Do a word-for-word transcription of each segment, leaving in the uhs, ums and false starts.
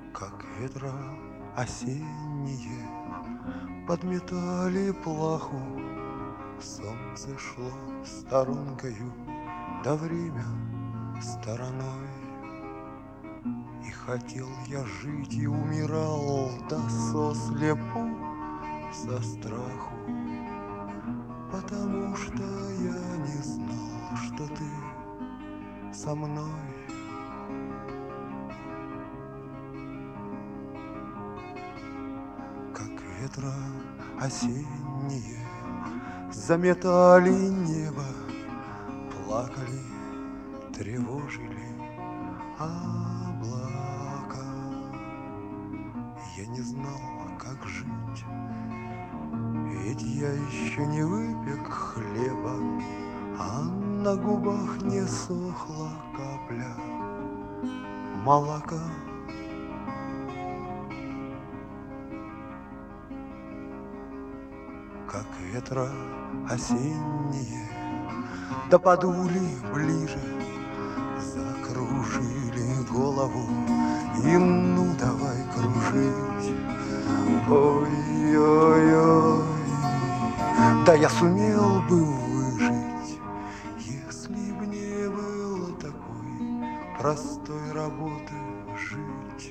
Как ветра осенние подметали плаху, солнце шло сторонкою, да время стороной. И хотел я жить, и умирал, да сослепу, со страху, потому что я не знал, что ты со мной. Как ветра осенние заметали небо, плакали, тревожили облака. Я не знал, как жить, ведь я еще не выпек хлеба, а на губах не сохла капля молока. Как ветра осенние да подули ближе, закружили голову, и ну давай кружить. Ой-ой-ой, да я сумел бы выжить, если б не было такой простой работы жить.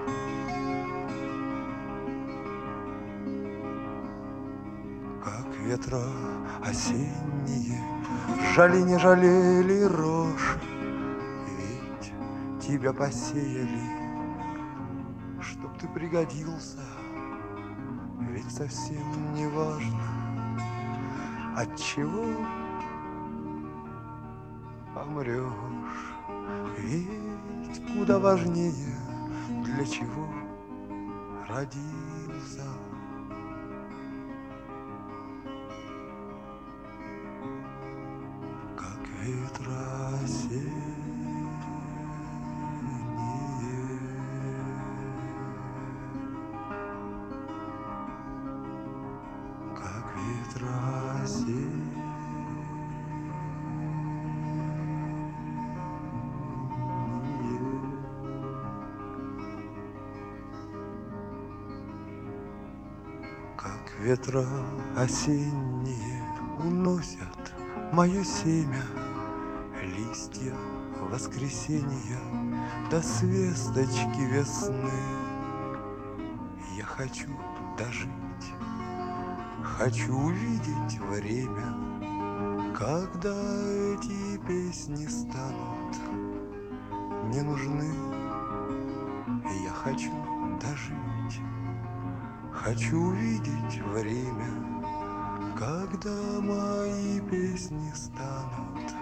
Как ветра осенние жали не жалели рожь, ведь тебя посеяли, чтоб ты пригодился, ведь совсем не важно, от чего помрешь, ведь куда важнее, для чего родился. Как ветра осенние, как ветра осенние, как ветра осенние уносят мое семя, листья воскресенья до свесточки весны. Я хочу дожить, хочу увидеть время, когда эти песни станут не нужны. Я хочу дожить, хочу увидеть время, когда мои песни станут